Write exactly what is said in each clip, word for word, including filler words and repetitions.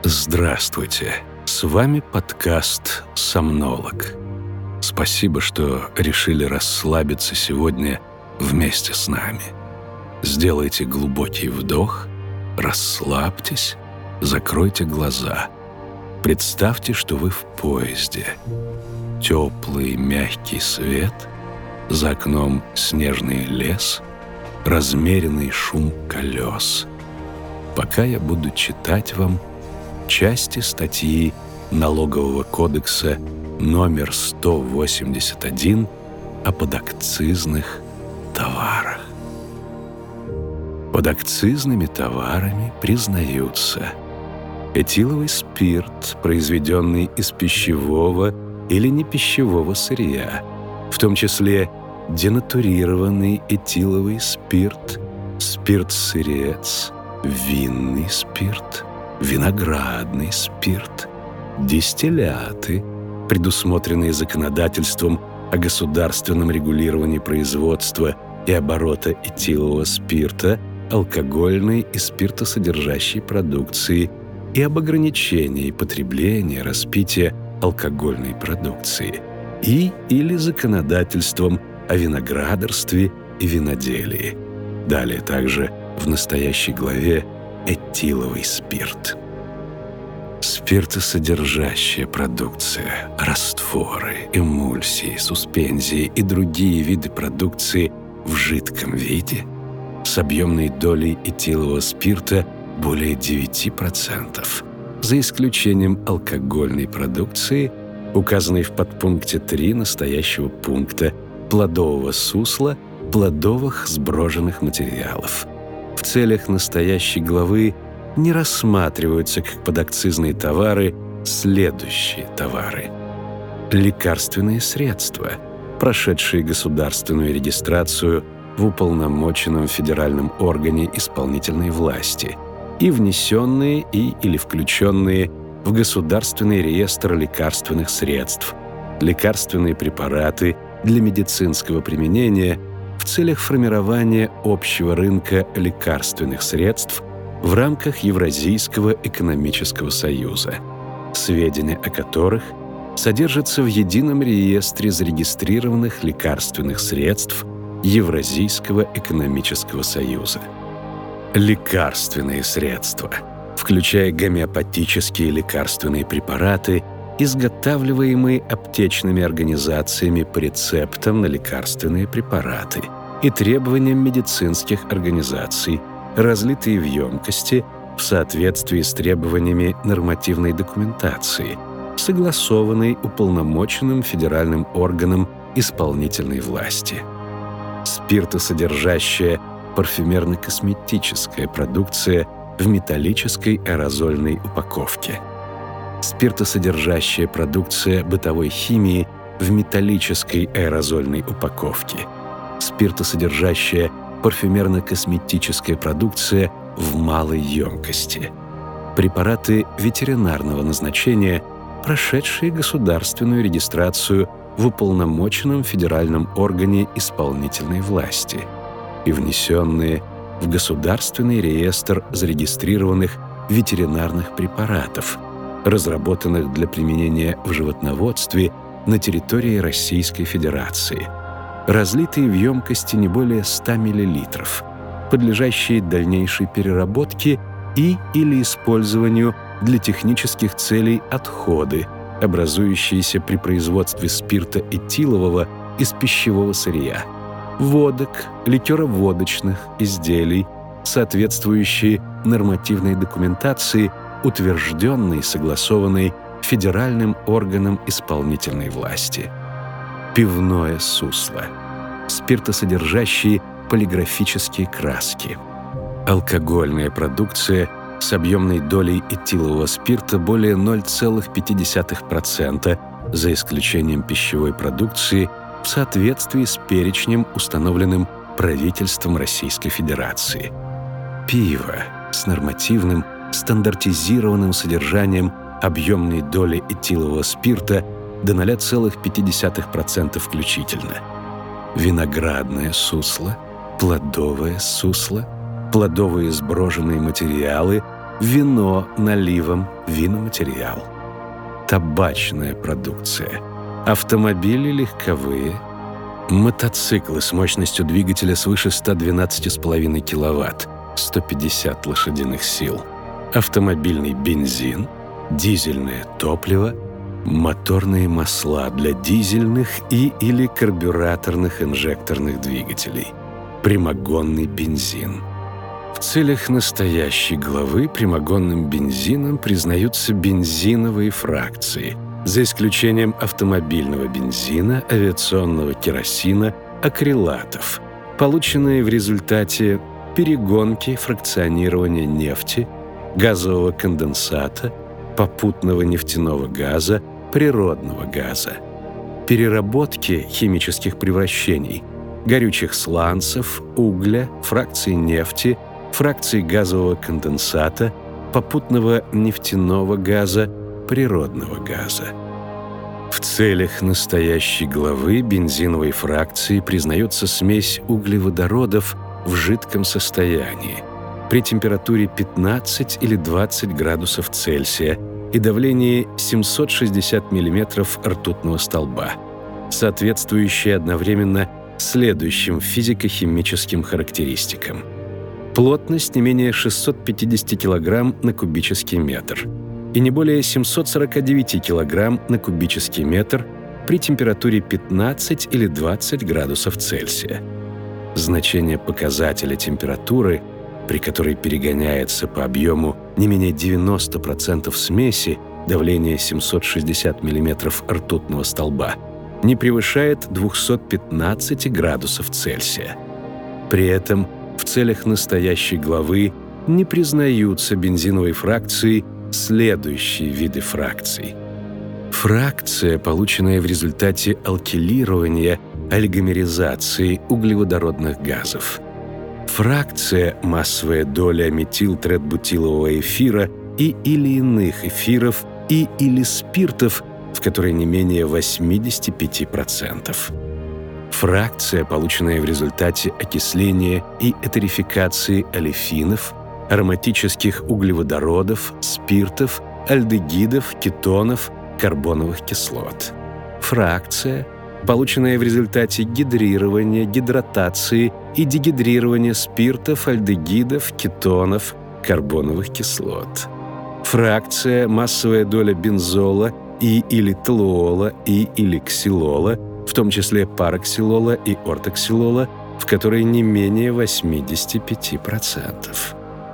Здравствуйте! С вами подкаст «Сомнолог». Спасибо, что решили расслабиться сегодня вместе с нами. Сделайте глубокий вдох, расслабьтесь, закройте глаза. Представьте, что вы в поезде. Теплый, мягкий свет, за окном снежный лес, размеренный шум колес. Пока я буду читать вам части статьи Налогового кодекса номер сто восемьдесят один о подакцизных товарах. Подакцизными товарами признаются этиловый спирт, произведенный из пищевого или непищевого сырья, в том числе денатурированный этиловый спирт, спирт-сырец, винный спирт, виноградный спирт, дистилляты, предусмотренные законодательством о государственном регулировании производства и оборота этилового спирта, алкогольной и спиртосодержащей продукции и об ограничении потребления, распития алкогольной продукции, и или законодательством о виноградарстве и виноделии. Далее также в настоящей главе этиловый спирт. Спиртосодержащая продукция, растворы, эмульсии, суспензии и другие виды продукции в жидком виде с объемной долей этилового спирта более девять процентов, за исключением алкогольной продукции, указанной в подпункте три настоящего пункта, плодового сусла, плодовых сброженных материалов. В целях настоящей главы не рассматриваются как подакцизные товары следующие товары. Лекарственные средства, прошедшие государственную регистрацию в уполномоченном федеральном органе исполнительной власти и внесенные и или включенные в Государственный реестр лекарственных средств, лекарственные препараты для медицинского применения в целях формирования общего рынка лекарственных средств в рамках Евразийского экономического союза, сведения о которых содержатся в Едином реестре зарегистрированных лекарственных средств Евразийского экономического союза. Лекарственные средства, включая гомеопатические лекарственные препараты, изготавливаемые аптечными организациями по рецептам на лекарственные препараты и требованиям медицинских организаций, разлитые в емкости в соответствии с требованиями нормативной документации, согласованной уполномоченным федеральным органом исполнительной власти. Спиртосодержащая парфюмерно-косметическая продукция в металлической аэрозольной упаковке. Спиртосодержащая продукция бытовой химии в металлической аэрозольной упаковке. Спиртосодержащая парфюмерно-косметическая продукция в малой емкости. Препараты ветеринарного назначения, прошедшие государственную регистрацию в уполномоченном федеральном органе исполнительной власти и внесенные в Государственный реестр зарегистрированных ветеринарных препаратов, разработанных для применения в животноводстве на территории Российской Федерации, разлитые в емкости не более ста миллилитров, подлежащие дальнейшей переработке и или использованию для технических целей отходы, образующиеся при производстве спирта этилового из пищевого сырья, водок, ликероводочных изделий, соответствующие нормативной документации, утвержденной и согласованной федеральным органом исполнительной власти. Пивное сусло, спиртосодержащие полиграфические краски, алкогольная продукция с объемной долей этилового спирта более ноль целых пять десятых процента, за исключением пищевой продукции, в соответствии с перечнем, установленным правительством Российской Федерации. Пиво с нормативным стандартизированным содержанием объемной доли этилового спирта до ноль целых пять десятых процента включительно. Виноградное сусло, плодовое сусло, плодовые сброженные материалы, вино наливом, виноматериал, табачная продукция, автомобили легковые, мотоциклы с мощностью двигателя свыше ста двенадцати с половиной киловатт, сто пятьдесят лошадиных сил, автомобильный бензин, дизельное топливо, моторные масла для дизельных и или карбюраторных инжекторных двигателей, прямогонный бензин. В целях настоящей главы прямогонным бензином признаются бензиновые фракции, за исключением автомобильного бензина, авиационного керосина, акрилатов, полученные в результате перегонки, фракционирования нефти, газового конденсата, попутного нефтяного газа, природного газа, переработки химических превращений, горючих сланцев, угля, фракций нефти, фракций газового конденсата, попутного нефтяного газа, природного газа. В целях настоящей главы бензиновой фракции признается смесь углеводородов в жидком состоянии при температуре пятнадцать или двадцать градусов Цельсия и давлении семьсот шестьдесят миллиметров ртутного столба, соответствующее одновременно следующим физико-химическим характеристикам. Плотность не менее шестьсот пятьдесят килограмм на кубический метр и не более семьсот сорок девять килограмм на кубический метр при температуре пятнадцать или двадцать градусов Цельсия. Значение показателя температуры, при которой перегоняется по объему не менее девяносто процентов смеси, давление семьсот шестьдесят миллиметров ртутного столба, не превышает двухсот пятнадцати градусов Цельсия. При этом в целях настоящей главы не признаются бензиновой фракцией следующие виды фракций. Фракция, полученная в результате алкилирования, олигомеризации углеводородных газов. Фракция – массовая доля метилтретбутилового эфира и или иных эфиров и или спиртов, в которой не менее восемьдесят пять процентов. Фракция, полученная в результате окисления и этерификации олефинов, ароматических углеводородов, спиртов, альдегидов, кетонов, карбоновых кислот. Фракция, полученная в результате гидрирования, гидратации и дегидрирования спиртов, альдегидов, кетонов, карбоновых кислот. Фракция – массовая доля бензола и или толуола и или ксилола, в том числе параксилола и ортоксилола, в которой не менее восемьдесят пять процентов.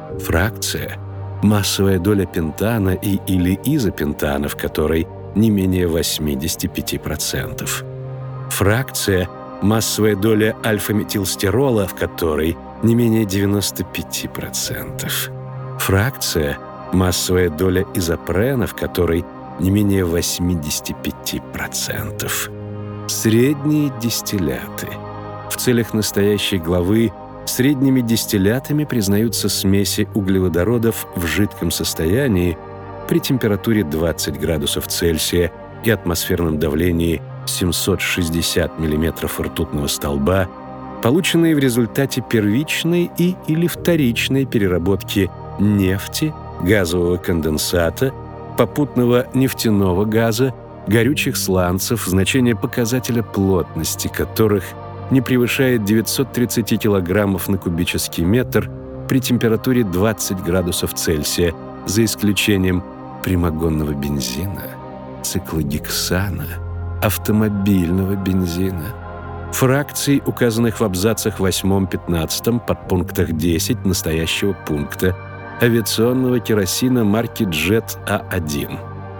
Фракция – массовая доля пентана и или изопентана, в которой не менее восемьдесят пять процентов. Фракция – массовая доля альфа-метилстерола, в которой не менее девяносто пять процентов. Фракция – массовая доля изопрена, в которой не менее восемьдесят пять процентов. Средние дистилляты. В целях настоящей главы средними дистиллятами признаются смеси углеводородов в жидком состоянии при температуре двадцать градусов Цельсия и атмосферном давлении семьсот шестьдесят миллиметров ртутного столба, полученные в результате первичной и или вторичной переработки нефти, газового конденсата, попутного нефтяного газа, горючих сланцев, значение показателя плотности которых не превышает девятьсот тридцать килограммов на кубический метр при температуре двадцать градусов Цельсия, за исключением прямогонного бензина, циклогексана, автомобильного бензина, фракций, указанных в абзацах восьмом-пятнадцатом подпунктах десять настоящего пункта, авиационного керосина марки Джет А один,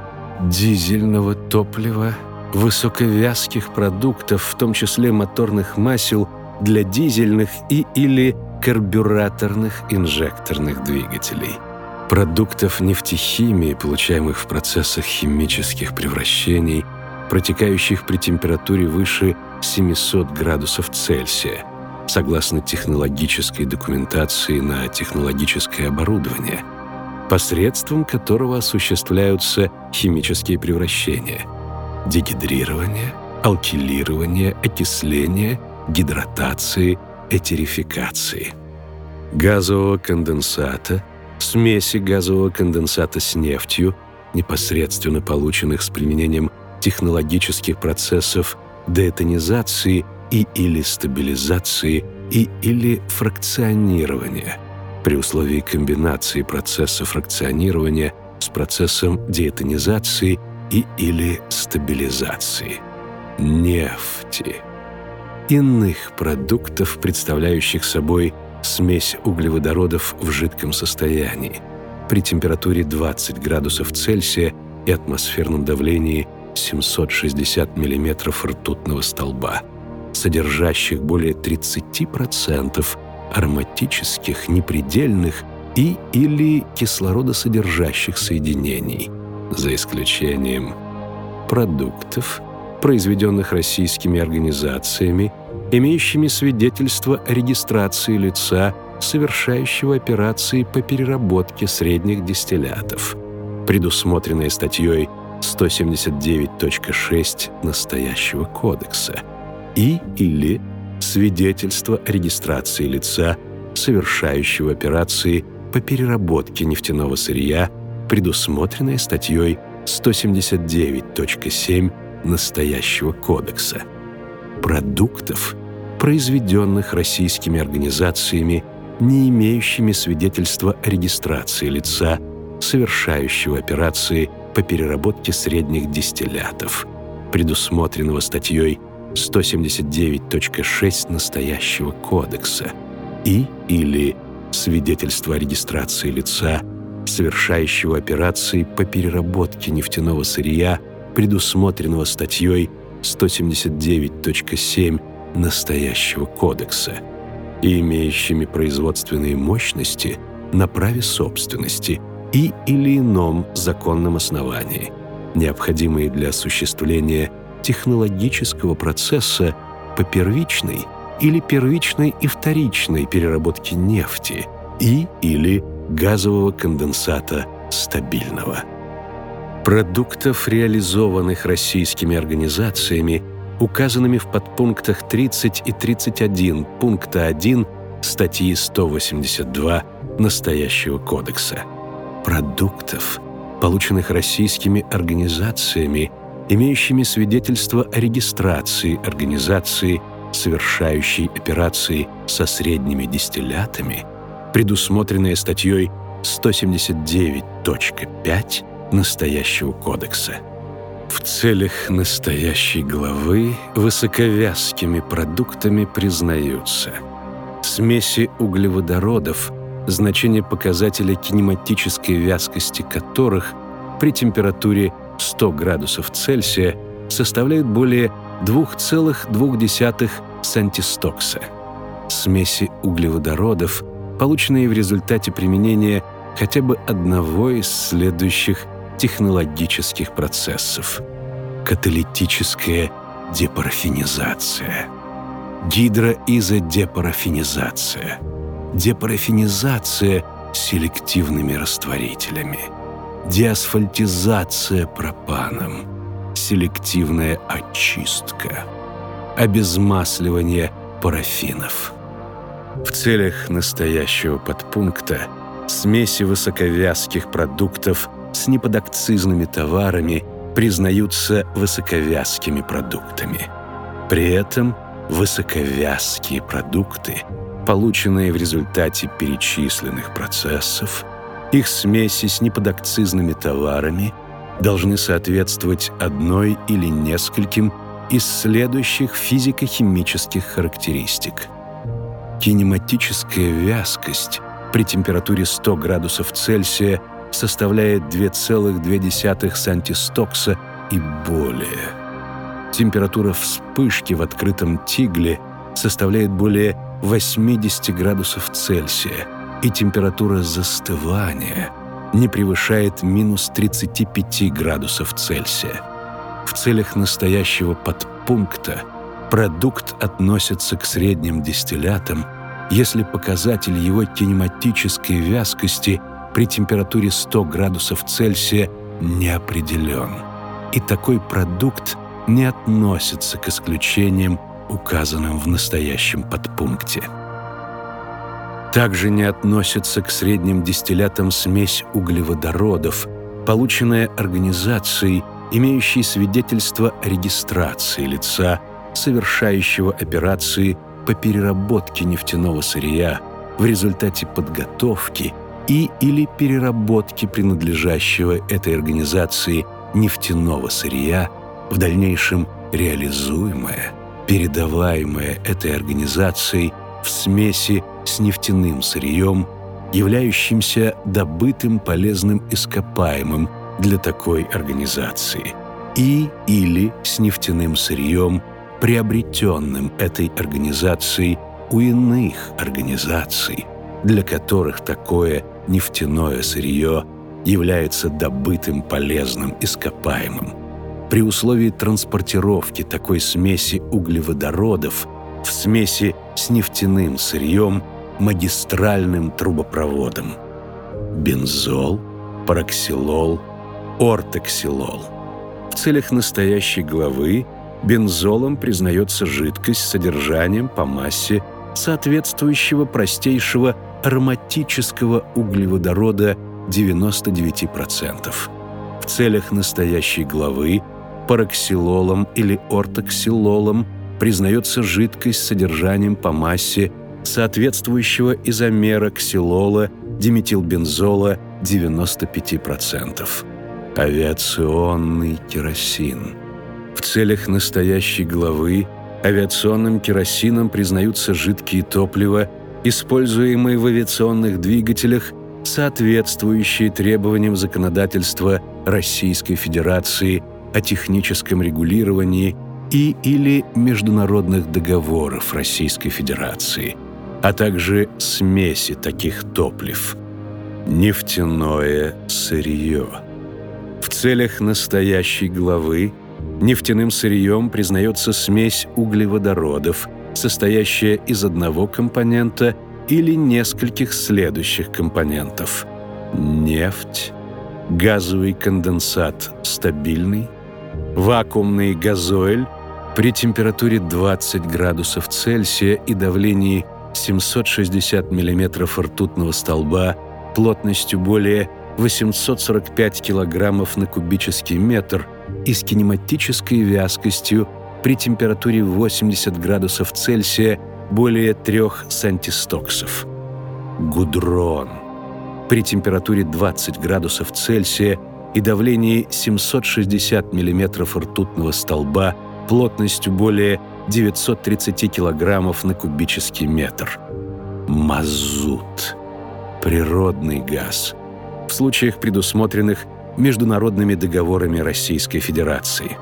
дизельного топлива, высоковязких продуктов, в том числе моторных масел для дизельных и или карбюраторных инжекторных двигателей, продуктов нефтехимии, получаемых в процессах химических превращений, протекающих при температуре выше семисот градусов Цельсия, согласно технологической документации на технологическое оборудование, посредством которого осуществляются химические превращения, дегидрирование, алкилирование, окисление, гидратации, этерификации, газового конденсата, смеси газового конденсата с нефтью, непосредственно полученных с применением технологических процессов деэтонизации и или стабилизации и или фракционирования, при условии комбинации процесса фракционирования с процессом деэтонизации и или стабилизации, нефти, иных продуктов, представляющих собой смесь углеводородов в жидком состоянии, при температуре двадцать градусов Цельсия и атмосферном давлении семьсот шестьдесят миллиметров ртутного столба, содержащих более тридцать процентов ароматических, непредельных и или кислородосодержащих соединений, за исключением продуктов, произведенных российскими организациями, имеющими свидетельство о регистрации лица, совершающего операции по переработке средних дистиллятов, предусмотренные статьей сто семьдесят девять точка шесть настоящего кодекса, и или свидетельство о регистрации лица, совершающего операции по переработке нефтяного сырья, предусмотренное статьей сто семьдесят девять точка семь настоящего кодекса, продуктов, произведенных российскими организациями, не имеющими свидетельства о регистрации лица, совершающего операции по переработке средних дистиллятов, предусмотренного статьей сто семьдесят девять точка шесть настоящего кодекса, и или свидетельство о регистрации лица, совершающего операции по переработке нефтяного сырья, предусмотренного статьей сто семьдесят девять точка семь настоящего кодекса, и имеющими производственные мощности на праве собственности и или ином законном основании, необходимые для осуществления технологического процесса по первичной или первичной и вторичной переработке нефти и или газового конденсата стабильного. Продуктов, реализованных российскими организациями, указанными в подпунктах тридцать и тридцать один пункта один статьи сто восемьдесят два настоящего кодекса. Продуктов, полученных российскими организациями, имеющими свидетельство о регистрации организации, совершающей операции со средними дистиллятами, предусмотренные статьей сто семьдесят девять точка пять настоящего кодекса. В целях настоящей главы высоковязкими продуктами признаются смеси углеводородов, значение показателя кинематической вязкости которых при температуре сто градусов Цельсия составляет более два целых две десятых сантистокса. Смеси углеводородов, полученные в результате применения хотя бы одного из следующих технологических процессов: каталитическая депарафинизация, гидроизодепарафинизация, депарафинизация селективными растворителями, деасфальтизация пропаном, селективная очистка, обезмасливание парафинов. В целях настоящего подпункта смеси высоковязких продуктов с неподакцизными товарами признаются высоковязкими продуктами. При этом высоковязкие продукты, полученные в результате перечисленных процессов, их смеси с неподакцизными товарами должны соответствовать одной или нескольким из следующих физико-химических характеристик. Кинематическая вязкость при температуре сто градусов Цельсия составляет два целых две десятых сантистокса и более. Температура вспышки в открытом тигле составляет более восемьдесят градусов Цельсия, и температура застывания не превышает минус тридцать пять градусов Цельсия. В целях настоящего подпункта продукт относится к средним дистиллятам, если показатель его кинематической вязкости при температуре сто градусов Цельсия не определен, и такой продукт не относится к исключениям, указанным в настоящем подпункте. Также не относится к средним дистиллятам смесь углеводородов, полученная организацией, имеющей свидетельство о регистрации лица, совершающего операции по переработке нефтяного сырья в результате подготовки и или переработки принадлежащего этой организации нефтяного сырья, в дальнейшем реализуемое, передаваемое этой организацией в смеси с нефтяным сырьем, являющимся добытым полезным ископаемым для такой организации, и или с нефтяным сырьем, приобретенным этой организацией у иных организаций, для которых такое нефтяное сырье является добытым полезным ископаемым, при условии транспортировки такой смеси углеводородов в смеси с нефтяным сырьем магистральным трубопроводом. Бензол, параксилол, ортоксилол. В целях настоящей главы бензолом признается жидкость с содержанием по массе соответствующего простейшего ароматического углеводорода девяносто девять процентов. В целях настоящей главы параксилолом или ортоксилолом признается жидкость с содержанием по массе соответствующего изомера ксилола диметилбензола девяносто пять процентов. Авиационный керосин. В целях настоящей главы авиационным керосином признаются жидкие топлива, используемые в авиационных двигателях, соответствующие требованиям законодательства Российской Федерации о техническом регулировании и или международных договоров Российской Федерации, а также смеси таких топлив. Нефтяное сырье. В целях настоящей главы нефтяным сырьем признается смесь углеводородов, состоящая из одного компонента или нескольких следующих компонентов: нефть, газовый конденсат стабильный, вакуумный газоиль при температуре двадцать градусов Цельсия и давлении семьсот шестьдесят миллиметров ртутного столба плотностью более восемьсот сорок пять килограммов на кубический метр и с кинематической вязкостью при температуре восемьдесят градусов Цельсия более трех сантистоксов. Гудрон при температуре двадцать градусов Цельсия и давлении семьсот шестьдесят миллиметров ртутного столба плотностью более девятьсот тридцать килограммов на кубический метр. Мазут – природный газ, в случаях, предусмотренных международными договорами Российской Федерации.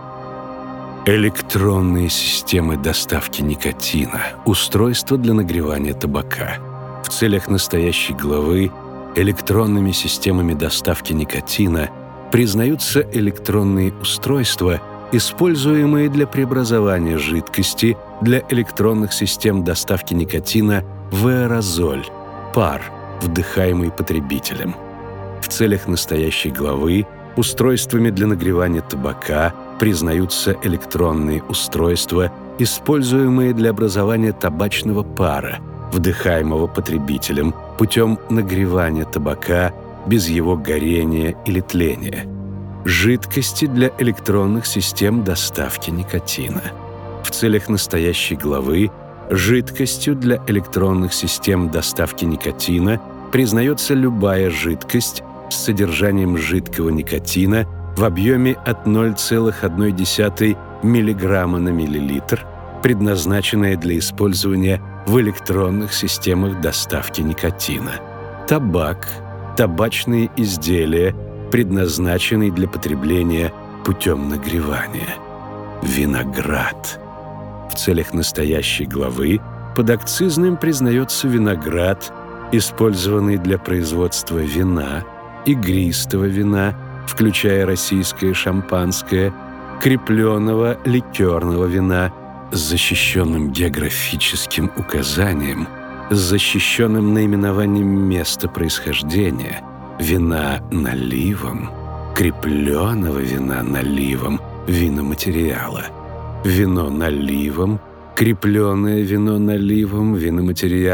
Электронные системы доставки никотина, устройства для нагревания табака. В целях настоящей главы электронными системами доставки никотина признаются электронные устройства, используемые для преобразования жидкости для электронных систем доставки никотина в аэрозоль, пар, вдыхаемый потребителем. В целях настоящей главы устройствами для нагревания табака признаются электронные устройства, используемые для образования табачного пара, вдыхаемого потребителем путем нагревания табака без его горения или тления. Жидкости для электронных систем доставки никотина. В целях настоящей главы жидкостью для электронных систем доставки никотина признается любая жидкость с содержанием жидкого никотина в объеме от ноль целых одна десятая миллиграмма на миллилитр, предназначенная для использования в электронных системах доставки никотина. Табак, табачные изделия, предназначенный для потребления путем нагревания. Виноград. В целях настоящей главы под акцизным признается виноград, использованный для производства вина, игристого вина, включая российское шампанское, крепленного ликерного вина с защищенным географическим указанием, с защищенным наименованием места происхождения, вина наливом, крепленного вина наливом, виноматериала, вино наливом, крепленное вино наливом, виноматериал,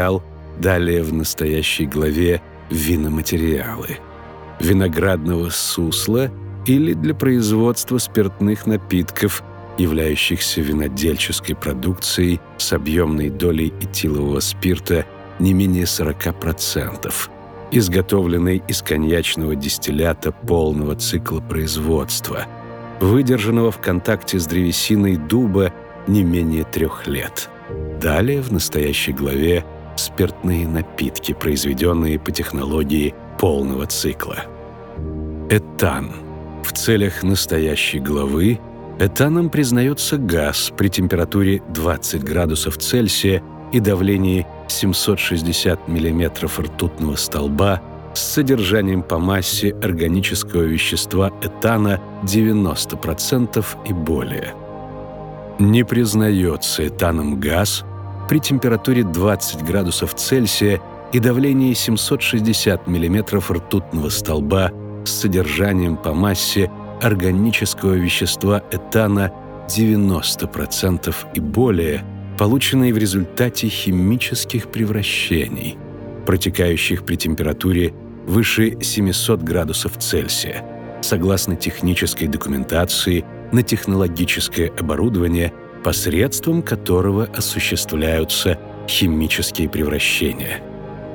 Далее в настоящей главе виноматериалы, виноградного сусла или для производства спиртных напитков, являющихся винодельческой продукцией с объемной долей этилового спирта не менее сорок процентов, изготовленной из коньячного дистиллята полного цикла производства, выдержанного в контакте с древесиной дуба не менее трех лет. Далее в настоящей главе спиртные напитки, произведенные по технологии полного цикла. Этан. В целях настоящей главы этаном признается газ при температуре двадцать градусов Цельсия и давлении семьсот шестьдесят миллиметров ртутного столба с содержанием по массе органического вещества этана девяносто процентов и более. Не признается этаном газ при температуре двадцать градусов Цельсия и давлении семьсот шестьдесят миллиметров ртутного столба с содержанием по массе органического вещества этана девяносто процентов и более, полученные в результате химических превращений, протекающих при температуре выше семисот градусов Цельсия, согласно технической документации на технологическое оборудование, посредством которого осуществляются химические превращения.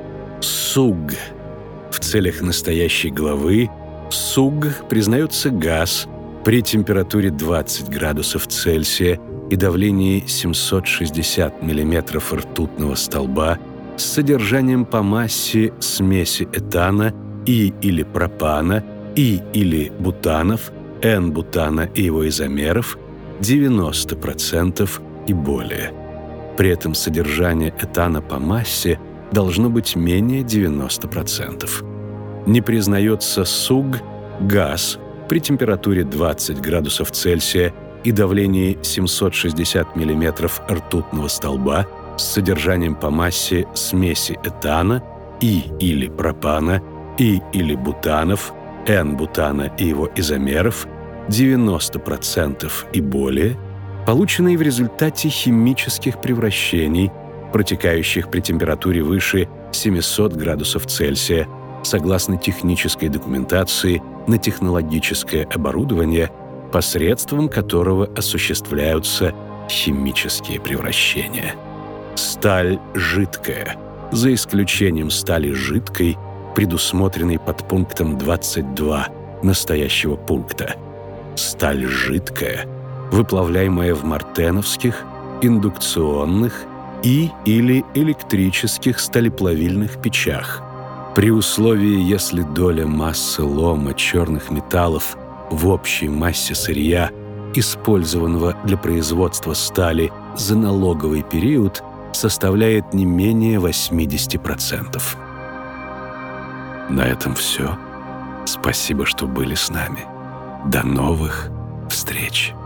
СУГ. В целях настоящей главы СУГ признается газ при температуре двадцать градусов Цельсия и давлении семьсот шестьдесят миллиметров ртутного столба с содержанием по массе смеси этана и или пропана и или бутанов, N-бутана и его изомеров девяносто процентов и более. При этом содержание этана по массе должно быть менее девяноста процентов. Не признается СУГ газ при температуре двадцать градусов Цельсия и давлении семьсот шестьдесят миллиметров ртутного столба с содержанием по массе смеси этана и или пропана и или бутанов, N-бутана и его изомеров девяносто процентов и более, полученные в результате химических превращений, протекающих при температуре выше семисот градусов Цельсия, согласно технической документации на технологическое оборудование, посредством которого осуществляются химические превращения. Сталь жидкая, за исключением стали жидкой, предусмотренной под пунктом двадцать два настоящего пункта. Сталь жидкая, выплавляемая в мартеновских, индукционных и или электрических сталеплавильных печах, при условии, если доля массы лома черных металлов в общей массе сырья, использованного для производства стали за налоговый период, составляет не менее восемьдесят процентов. На этом все. Спасибо, что были с нами. До новых встреч!